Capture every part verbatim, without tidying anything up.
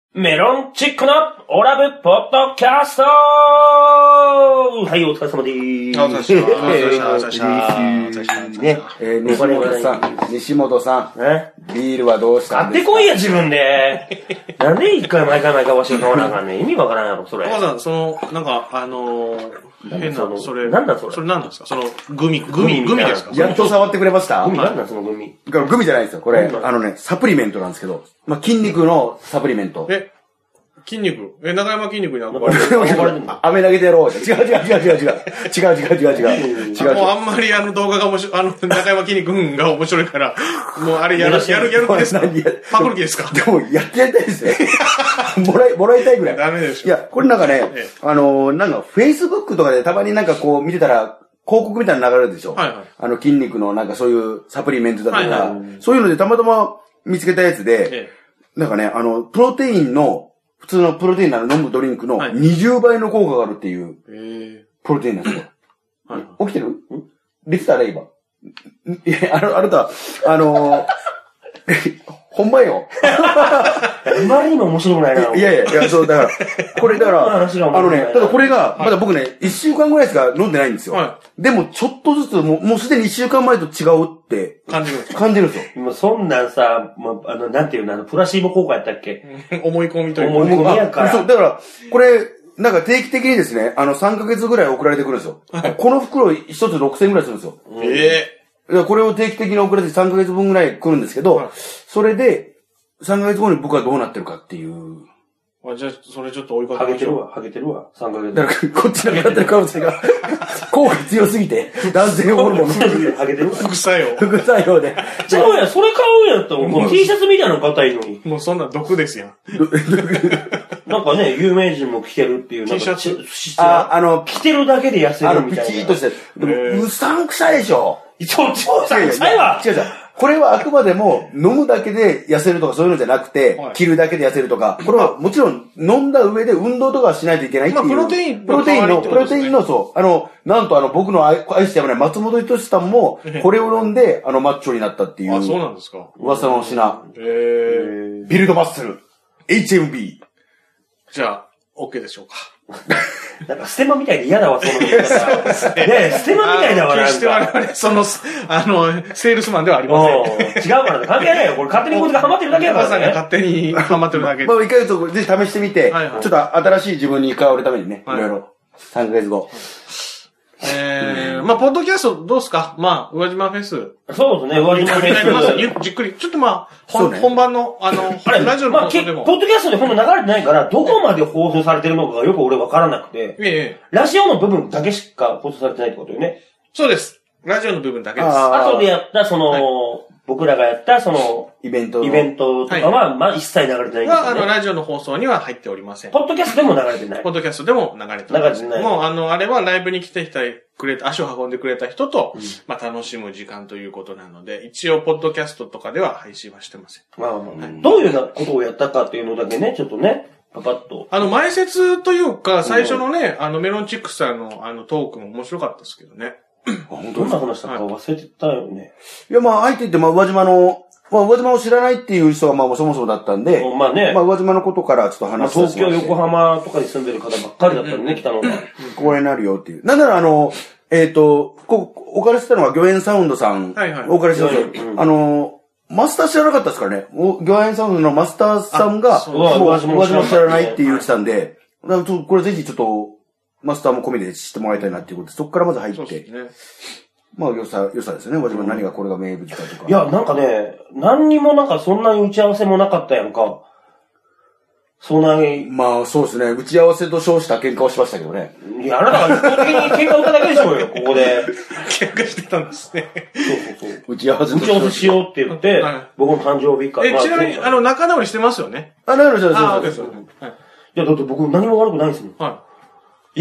メロンチックなオラブポッドキャストはい、お疲れ様でーす。 お疲れ様でーす。お疲れ様でーす。 ね、えー、西本さん、西本さん、ね、ビールはどうしたんですか？ 買ってこいや、自分で。なんで一回毎回毎回わしが買わなあかんねん。意味わからんやろ、それ。 お母さん、その、なんか、あのー、変な、それ。 なんだそれ。 それなんですか？その、グミ、グミ、グミですか？ やっと触ってくれました？ グミなんだそのグミ。 グミじゃないですよ。これ、あのね、サプリメントなんですけど、まあ、筋肉のサプリメント。 え筋肉え、中山筋肉に憧れてる。 憧れてるの？飴投げてやろう。違う違う違う違う違う。違う違う違う違う。違う。 もうあんまりあの動画が面白い、あの、中山筋肉が面白いから、もうあれやる、やる、やる気ですか？パクる気ですか？ でも、やってやりたいですよ。もらい、もらいたいぐらい。 ダメでしょ。 いや、これなんかね、あの、なんか、Facebook とかでたまになんかこう見てたら、広告みたいなの流れるでしょ。はいはい。あの、筋肉のなんかそういうサプリメントだとか、そういうのでたまたま見つけたやつで、なんかね、あの、プロテインの、普通のプロテインなの飲むドリンクのにじゅうばいの効果があるっていう、プロテインなんですよ。はい、起きてる？リフターだ、今。いや、あの、あなた、あのー、ほんまよ。 あまりにも面白くないな。 いやいや、いや、そう、だから、これだから、あのね、ただこれが、まだ僕ね、いっしゅうかんぐらいしか飲んでないんですよ。はい、でも、ちょっとずつ、もう、もうすでにいっしゅうかんまえと違うって、 感じるんです感じるんですよ。 もうそんなんさ、もう、あの、なんていうの、あの、プラシーボ効果やったっけ？ 思い込みというか。思い込みやから。 そう、だから、これ、なんか定期的にですね、あの、さんかげつぐらい送られてくるんですよ。この袋一つろくせんえんぐらいするんですよ。 ええ。これを定期的に送られてさんかげつぶんぐらい来るんですけど、それで、さんかげつごに僕はどうなってるかっていう。 あ、じゃあ、それちょっと追いかけて。ハゲてるわ、ハゲてるわ、さんかげつ。 だから、こっちがなってる可能性が、効果強すぎて、男性ホルモンのハゲてるわ。 副作用。 副作用で。 ちゃうやん、それ買うんやったら、もう T シャツみたいなの買ったらいいのに。 もうそんな毒ですやん。 なんかね、有名人も着てるっていう。 T シャツあ、あの、 着てるだけで痩せるみたいな。 あの、ピチーとして。でも、うさんくさいでしょ。 そう、超さんくさいわ。 違う違う。これはあくまでも飲むだけで痩せるとかそういうのじゃなくて、はい、着るだけで痩せるとか、これはもちろん飲んだ上で運動とかはしないといけないっていう。 まあ、プロテイン、 プロテインの、プロテインの、そう、あの、なんとあの、僕の愛してやまない松本人志さんも、これを飲んで、あの、マッチョになったっていう。 あ、そうなんですか。 噂の品。 へー。 ビルドマッスル。エイチエムビー。 じゃあ、OK でしょうか。 なんかステマみたいで嫌だわ、その言い方。ねえ、ステマみたいだわ、なんか。 決して我々、その、あの、セールスマンではありません。 違うからね、関係ないよ。これ勝手にこいつがハマってるだけやからね。 お母さんが勝手にハマってるだけ。 まあ、一回ちょっとぜひ試してみて、はいはい、ちょっと新しい自分に変わるためにね、はい、いろいろ、さんかげつご。 えー、まあ、ポッドキャストどうすか？まあ、宇和島フェス。 そうですね、宇和島フェス。じっくり。ちょっとまあ、本、ね、本番の、あの、 あれ、 ラジオの放送でも。 まあ、ポッドキャストでほんと流れてないから、どこまで放送されてるのかがよく俺わからなくて、ええ、ラジオの部分だけしか放送されてないってことよね。 そうです。ラジオの部分だけです。 あとでやった、その、はい、僕らがやった、その、 イベント。 イベントとかは、はい、まあ、一切流れてないんですよ、ね。 は、あの、ラジオの放送には入っておりません。 ポッドキャストでも流れてない。 ポッドキャストでも流れてない。 流れてない。 もう、あの、あれはライブに来てきたくれた、足を運んでくれた人と、うん、まあ、楽しむ時間ということなので、一応、ポッドキャストとかでは配信はしてません。 まあまあ、はい、どういうようなことをやったかっていうのだけね、ちょっとね、パパッと。 あの、前説というか、最初のね、あの、メロンチックさんの、あの、トークも面白かったですけどね。 どんな話したか忘れてたよね。 いや、まあ、相手って、まあ、宇和島の、まあ、宇和島を知らないっていう人が、まあ、そもそもだったんで、 まあね。 まあ、宇和島のことからちょっと話して、 まあ、東京、横浜とかに住んでる方ばっかりだったんでね、来たのが。 ここになるよっていう。なんなら、あの、えっと、こう、お借りしてたのは、魚園サウンドさん。はいはい。お借りしてたんですよ。あの、マスター知らなかったですからね。魚園サウンドのマスターさんが、もう、宇和島知らないって言ってたんで、だからこれぜひちょっと、マスターも込みで知ってもらいたいなっていうことで、そこからまず入って。そうですね。まあ、良さ、良さですよね。宇和島何がこれが名物かとか。 いや、なんかね、何にもなんかそんなに打ち合わせもなかったやんか。そんなに。 まあ、そうですね。打ち合わせと称した喧嘩をしましたけどね。 いや、あなたが一方的に喧嘩を打っただけでしょうよ、ここで。 喧嘩してたんですね。 そうそうそう。 打ち合わせ打ち合わせしようって言って、はい、僕の誕生日会。 え、ちなみに、あの、仲直りしてますよね。 あ、仲直りしてます。あ、ですよね。 はい。いや、だって僕何も悪くないですもん。はい。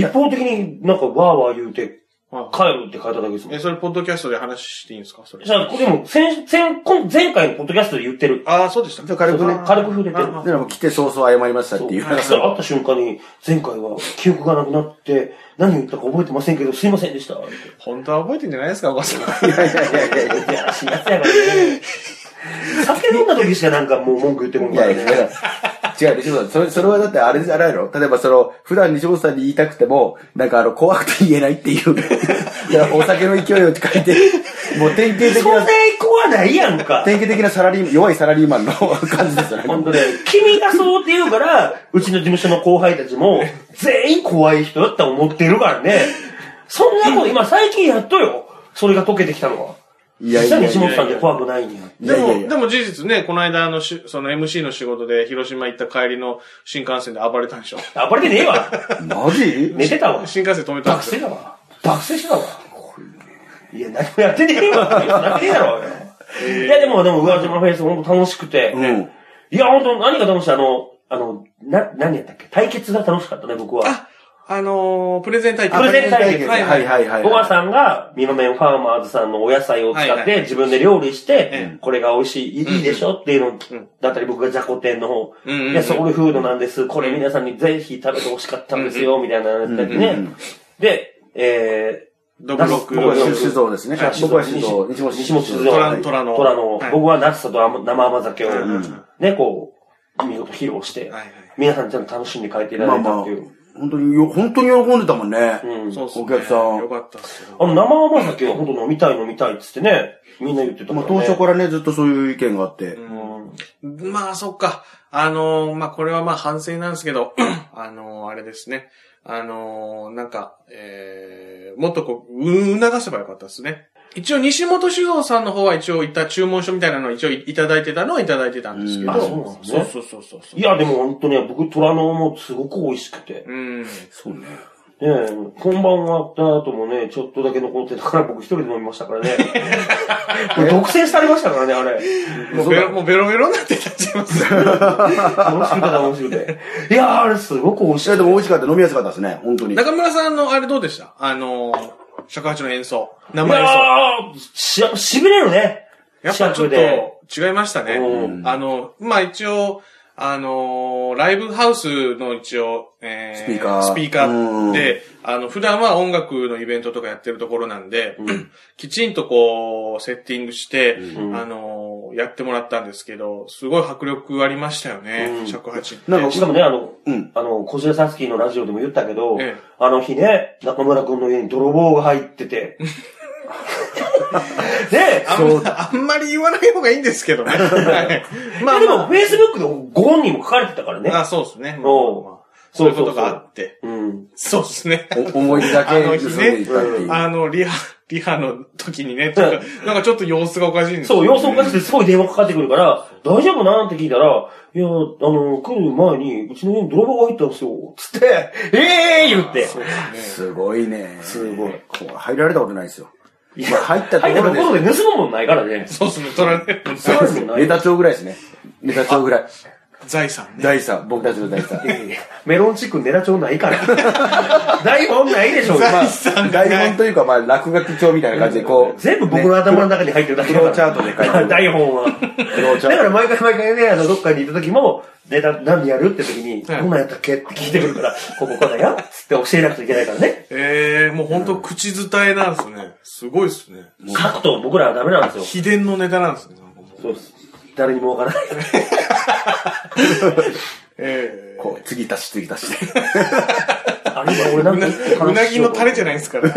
一方的になんかワーワー言うて、帰るって書いただけですもん。 え、それポッドキャストで話していいんですかそれ。 じゃあ、でも、先、先、前回のポッドキャストで言ってる。 ああ、そうでした。 じゃあ軽くね。 軽く触れてる。 でも来て早々謝りましたっていう。 それ会った瞬間に、前回は記憶がなくなって、何言ったか覚えてませんけど、すいませんでした。 本当は覚えてんじゃないですかお母さん。 いやいやいやいやいや。 いやらしいやつやからね。酒飲んだ時しかなんかもう文句言ってこんからね。 違う、西本さん。それ、それはだってあれじゃないの？例えばその、普段西本さんに言いたくても、なんかあの、怖くて言えないっていう。お酒の勢いを書いて、もう典型的な。 そんな怖ないやんか。 典型的なサラリー、弱いサラリーマンの感じですよね。 本当ね。君がそうって言うから、うちの事務所の後輩たちも、全員怖い人だって思ってるからね。そんなこと、今最近やっとよ。それが解けてきたのは。 いやいやいや。 西本さんって怖くないんや。 でも、でも事実ね、この間のし、その エムシー の仕事で広島行った帰りの新幹線で暴れたんでしょ。 暴れてねえわ。 マジ？ 寝てたわ。 新幹線止めたんですよ。爆睡だわ。爆睡してたわ。いや、何もやってねえわ。やってねえだろ。いや、でも、でも、宇和島フェイスほんと楽しくて。うん。いや、ほんと、何が楽しいあの、あの、な、何やったっけ対決が楽しかったね、僕は。 あ、あのー、プレゼン対決。 プレゼン対決。 はいはいはいはい。 おばさんが、ミノメンファーマーズさんのお野菜を使って自分で料理して、これが美味しい、いいでしょっていうのだったり、僕がじゃこ天の方。いや、ソウルフードなんです。これ皆さんにぜひ食べてほしかったんですよ、みたいなのやったりね。で、えー、 ドブロック。 僕は酒造ですね。僕は酒造。西本西本酒造。 虎の。 虎の。僕はナッツと生甘酒を、ね、こう、見事披露して、皆さんちゃんと楽しんで帰っていただいたっていう。 本当によ、本当に喜んでたもんね。 うん。そうそう。 お客さん。 よかったっすよ。 あの、生甘酒は本当飲みたい飲みたいっつってね、みんな言ってたからね。 まあ、当初からね、ずっとそういう意見があって。 うん。まあ、そっか。あのー、まあ、これはまあ、反省なんですけど、あのー、あれですね。あのー、なんか、えー、もっとこう、う、促せばよかったですね。一応、西本酒造さんの方は一応いた注文書みたいなのを一応いただいてたのはいただいてたんですけど。あ、 そうなんですね。 そうそうそうそう。 いや、でも本当に僕、虎のもすごく美味しくて。 うん。 そうね。 ねえ、本番終わった後もね、ちょっとだけ残ってたから僕一人で飲みましたからね。独占されましたからね、あれ。 もうベロ、もうベロベロになってたじゃん。楽しくて楽しくて。いやー、あれすごく美味しい。いや、 でも美味しかった。飲みやすかったですね、本当に。 中村さんのあれどうでした？あのー、尺八の演奏。生演奏。 いやー、し、痺れるね。 やっぱちょっと違いましたね。あの、まあ、一応、あのー、ライブハウスの一応、えー、 スピーカー。 スピーカーで、あの、普段は音楽のイベントとかやってるところなんで、うん、きちんとこう、セッティングして、うん、あのー、やってもらったんですけど、すごい迫力ありましたよね、うん、尺八って。 なんか、しかもね、あの、うん、あの、小白サスキーのラジオでも言ったけど、ええ、あの日ね、中村くんの家に泥棒が入ってて、 ねあん、あんまり言わない方がいいんですけどね。 まあでも、フェイスブックでご本人も書かれてたからね。 あ、そうですね。そう。そういうことがあって。 うん。 そうですね。 思い出だけ盗んでいったっていう。 あの、リハ、リハの時にね、なんかちょっと様子がおかしいんですよ。そう、様子おかしくてすごい電話かかってくるから、大丈夫なんって聞いたら、いや、あの、来る前に、うちの家に泥棒が入ったんですよ。つって、ええー言って。そうですね。すごいね。 すごい。 入られたことないですよ。 いや、入ったところで。入ったところで盗むもんないからね。 そうですね、取られる。 そうですね。ネタ帳ぐらいですね。ネタ帳ぐらい。 財産ね。 財産。僕たちの財産。 メロンチックネタ帳ないから。台本ないでしょ、 財産。 台本というか、まあ、落書き帳みたいな感じで、こう。 全部僕の頭の中に入ってるだけだから。 フローチャートで書いてる。 台本は。フローチャート。だから毎回毎回ね、あの、どっかに行った時も、ネタ何やるって時に、どんなんやったっけって聞いてくるから、こここうだよつって教えなくちゃいけないからね。 ええー、もうほんと口伝えなんですね。すごいっすね。 書くと僕らはダメなんですよ。 秘伝のネタなんですね。 そうです。誰にもわからない。 ええー。 こう、次足し次足し。 あれは俺なんかうなぎのタレじゃないですから。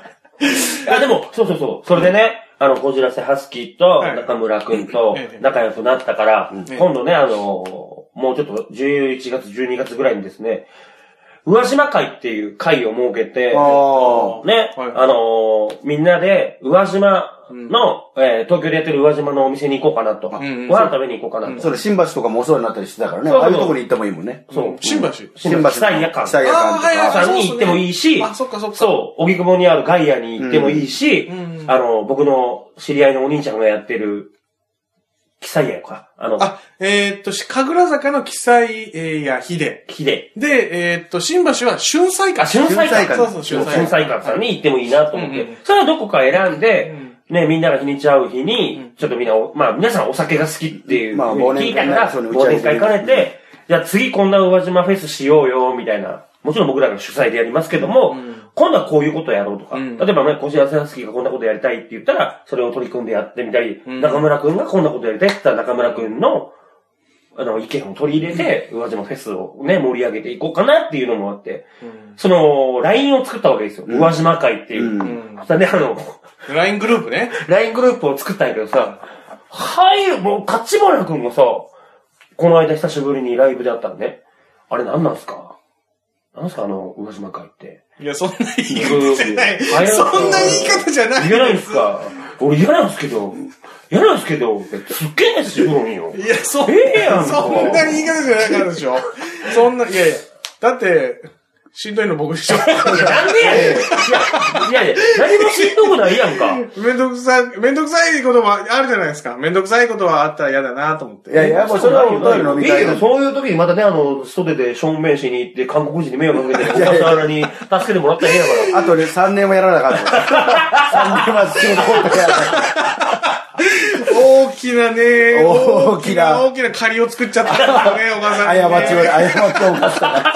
あ、でも、そうそうそう。それでね、あの、こじらせハスキーと中村くんと仲良くなったから、今度ね、あの、もうちょっとじゅういちがつ、じゅうにがつぐらいにですね、宇和島会っていう会を設けて、ね、あの、みんなで宇和島の、えー、東京でやってる宇和島のお店に行こうかなと。ご飯食べに行こうかなと。 それ、新橋とかもお世話になったりしてたからね。ああいうとこに行ってもいいもんね。 そう。 新橋新橋。北井夜間。 北井夜間とか。 さんに行ってもいいし、 あ、そっかそっか。 そう。荻窪にあるガイアに行ってもいいし、あの、僕の知り合いのお兄ちゃんがやってる、キサイヤか。あの、 あ、えー、っと、神楽坂のキサイヤヒデ。 ヒデ。 で、えー、っと、新橋は春菜館。 春菜館。 そうそう、春菜館さんに行ってもいいなと思って。それはどこか選んで、ね、みんなが日にち会う日に、ちょっとみんな、まあ皆さんお酒が好きっていうふうに聞いたから、忘年会兼ねて、じゃあ次こんな宇和島フェスしようよ、みたいな。もちろん僕らが主催でやりますけども、今度はこういうことやろうとか、例えばね、こじらせハスキーがこんなことやりたいって言ったら、それを取り組んでやってみたり、中村くんがこんなことやりたいって言ったら中村くんの、 あの、意見を取り入れて、宇和島フェスをね、盛り上げていこうかなっていうのもあって、うん、その、ライン を作ったわけですよ。宇和島会っていう。うん。そしたらね、あの、 ライン グループね。 ライン グループを作ったんやけどさ、はい、もう、立花くんがさ、この間久しぶりにライブで会ったのね。あれ何なんすかなんすかあの、宇和島会って。 いや、そんな言い方じゃない。そんな言い方じゃない。 言えないんすか俺嫌なんすけど。嫌なんすけど、すっげえしぶるんよ。 いや、そんな、 ええやんそんな言い方じゃなかったでしょ。そんな、いやいや、だって、しんどいの僕でしょ。いや、 なんでやねん。いや、いやいや、何もしんどくないやんか。 めんどくさい、めんどくさいこともあるじゃないですか。めんどくさいことはあったら嫌だなと思って。 いやいや、もうそれはお便り飲みたい。 いやいや、そういう時にまたね、あの、外で正面しに行って、韓国人に迷惑かけて、お母さんに助けてもらったらええやから。 あとね、さんねんもやらなかった。さんねんは仕事放棄やらなかった。 大きなね、 大きな、 大きな借りを作っちゃったからね、お母さん、ね。 過ちを、過ちを犯したから。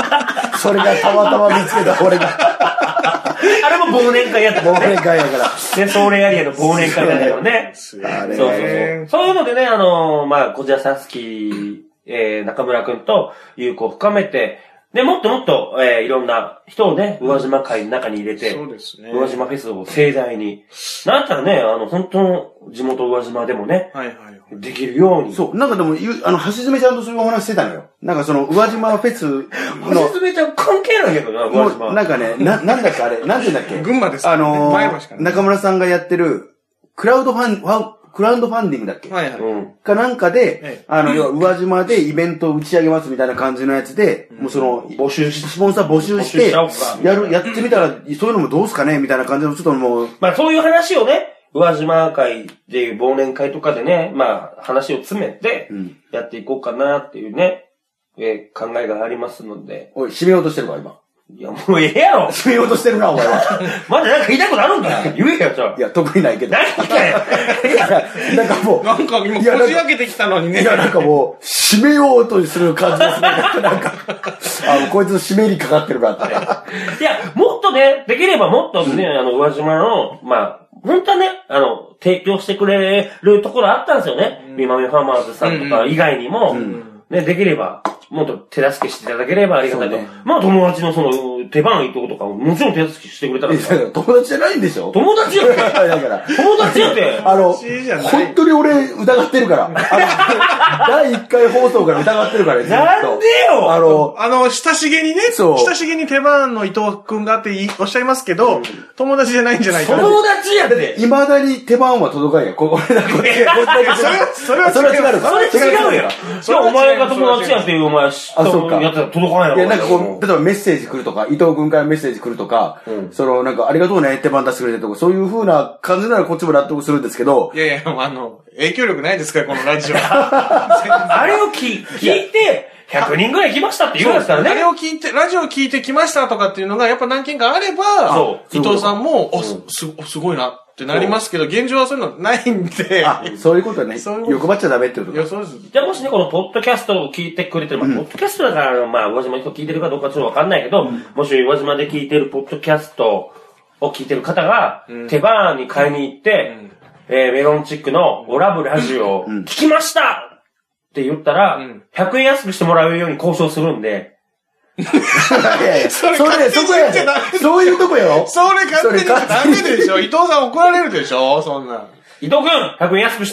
それがたまたま見つけた俺が。 あれも忘年会やったからね。忘年会やから。 ね、ソーレアリアの忘年会だけどね。そうそうそう。そういうのでね、あの、まあ、こちらさすき、えー、中村くんと友好を深めて、で、もっともっと、えー、いろんな人をね、宇和島会の中に入れて、 そうですね。 宇和島フェスを盛大に、なんたらね、あの、本当の地元宇和島でもね、 はいはい。 できるように。 そう、なんかでも、あの、橋爪ちゃんとそういうお話してたのよ。なんかその、宇和島フェスの。 橋爪ちゃん関係ないけどな、宇和島。 なんかね、な、なんだっけあれ、なんて言うんだっけ群馬です、 ね。あのー、 前橋かな。中村さんがやってる、クラウドファン、ファン、クラウドファンディングだっけはいはい。うん。 かなんかで、あの、要は、宇和島でイベントを打ち上げますみたいな感じのやつで、もうその、 募集し、 スポンサー募集して、やる、やってみたら、そういうのもどうすかねみたいな感じの、ちょっともう。 まあそういう話をね、宇和島会っていう忘年会とかでね、まあ話を詰めて、やっていこうかなっていうね、えー、考えがありますので。 おい、締めようとしてるわ、今。 いや、もうええやろ締めようとしてるな、お前は。 まだなんか言いたくなるんだよ。言えよ、じゃあ。 いや、特にないけど。 何かよ。 いや、なんかもう。 なんか今、こじ開けてきたのにね。 いや、なんかもう、締めようとする感じですね。なんか、あの、こいつ締めにかかってるからって。 いや、もっとね、できればもっとね、あの、宇和島の、まあ、本当はね、あの、提供してくれるところあったんですよね。みまめファーマーズさんとか以外にも、うん、ね、できれば、もっと手助けしていただければありがたいと。ね、まあ友達のその、手番いとことかももちろん手助けしてくれたら。 友達じゃないんでしょ友達やって。だから。友達やって。 あの、本当に俺疑ってるから。あの、だいいっかい放送から疑ってるから、 なんでよあの、あの、親しげにね、そう。親しげに手番の伊藤くんがっておっしゃいますけど、うん、友達じゃないんじゃないかな。 友達やって。 未だに手番は届かんよ。これだけ。それは、それは違う。 それ違うよ。それお前が友達やっていう、お前、あ、そうか。やったら届かないやろ。 いや、なんかこう、例えばメッセージ来るとか、伊藤くんからメッセージ来るとか、うん、その、なんか、ありがとうね、手番出してくれてとか、そういう風な感じならこっちも納得するんですけど。 いやいや、あの、影響力ないですから、このラジオ。 あれを聞いて、ひゃくにんぐらい来ましたって言うんですからね。 あれを聞いて、ラジオを聞いて来ましたとかっていうのが、やっぱ何件かあれば、伊藤さんも、お、す、すごいな。ってなりますけど、現状はそういうのないんで。 あ、そういうことね。欲張っちゃダメってことか。 いや、そうです。 じゃあもしね、このポッドキャストを聞いてくれてる、まあ、うん、ポッドキャストだから、まあ、宇和島の人聞いてるかどうかちょっとわかんないけど、うん、もし宇和島で聞いてるポッドキャストを聞いてる方が、うん、手番に買いに行って、うん、えー、メロンチックのオラブラジオを聞きましたって言ったら、うん、ひゃくえん安くしてもらうように交渉するんで、 いやいや、それ、それ、そこや。そういうとこよ。 それ勝手にダメでしょ。伊藤さん怒られるでしょそんな。 伊藤くん !ひゃくえん安くして。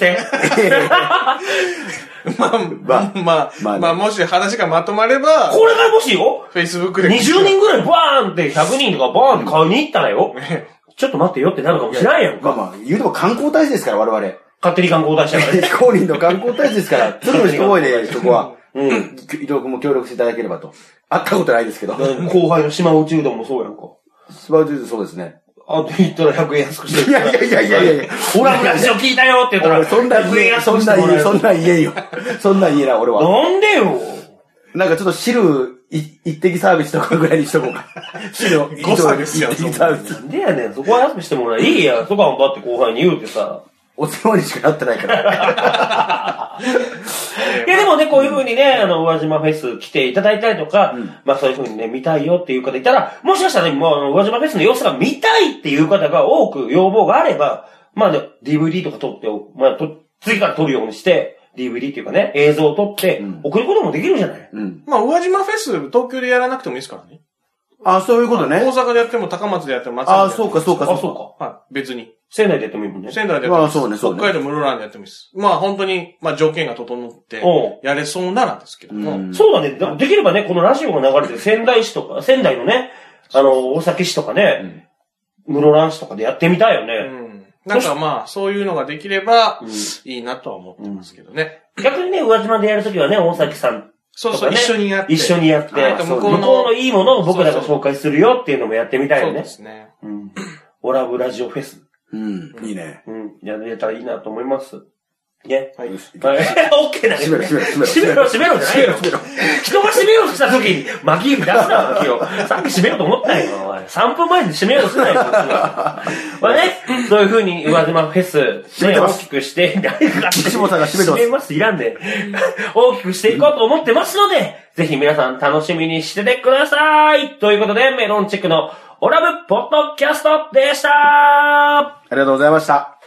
まあ、まあ、まあ、まあ、まあ、もし話がまとまれば。 これがもしよ ?Facebook で。 にじゅうにんぐらいバーンってひゃくにんとかバーンって買いに行ったらよ。ちょっと待ってよってなるかもしれないやんか。 まあまあ、言うても観光大使ですから、我々。 勝手に観光大使だからね。 非公認の観光大使ですから、鶴の一声で、そこは。うん。伊藤君も協力していただければと。会ったことないですけど。 後輩の島内うどんもそうやんか。 島内うどんそうですね。 あ、って言ったらひゃくえん安くして。 いやいやいやいやいやいや。 オラブラジオ聞いたよって言ったら、 そんな家、そんな家、そんな家よ。そんな家な、俺は。 なんでよ。 なんかちょっと汁、一滴サービスとかぐらいにしとこうか。汁を。 誤差ですよ、 一滴サービス。 なんでやねん、そこは安くしてもらえ。いいや、そこはだって後輩に言うてさ。 お世話にしかなってないから。 いやでもね、こういう風にね、あの、宇和島フェス来ていただいたりとか、うん、まあそういう風にね、見たいよっていう方いたら、もしかしたらね、もうあの、宇和島フェスの様子が見たいっていう方が多く要望があれば、まあね、ディーブイディー とか撮って、まあと、次から撮るようにして、 ディーブイディー っていうかね、映像を撮って、送ることもできるじゃない。 うん。まあ、宇和島フェス、東京でやらなくてもいいですからね。 あ、そういうことね。 大阪でやっても、高松でやっても、松山でやっても。あ、そうか、そうか、 そうか。あ、そうか。 はい。別に。 仙台でやってもいいもんね。 仙台でやってもいい。 あ、そうね、そうね。 北海道室蘭でやってもいいです。まあ、本当に、まあ、条件が整って、やれそうならですけども。 そうだね。できればね、このラジオが流れてる仙台市とか、仙台のね、あの、大崎市とかね、室蘭市とかでやってみたいよね。うん。 なんかまあ、そういうのができれば、いいなとは思ってますけどね。 逆にね、宇和島でやるときはね、大崎さん、 そうそう、一緒にやって。 一緒にやって、向こうのいいものを僕らが紹介するよっていうのもやってみたいよね。そうですね。 うん。オラブラジオフェス。 うん、いいね。 うん、やれたらいいなと思います。ね。 はい。 オッケーだね。 閉めろ、閉めろ、 閉めろ。閉めろ、閉めろじゃないよ。人が閉めようとした時に、巻き出すな、巻きを。さっき閉めようと思ったよ、お前。さんぷんまえに閉めようとすなよ、まあね、そういう風に、宇和島フェス、ね、大きくして、誰かが下さんが閉めてます。 閉めます、いらんで。大きくしていこうと思ってますので、ぜひ皆さん楽しみにしててください。ということで、メロンチェックのオラブポッドキャストでした。 ありがとうございました。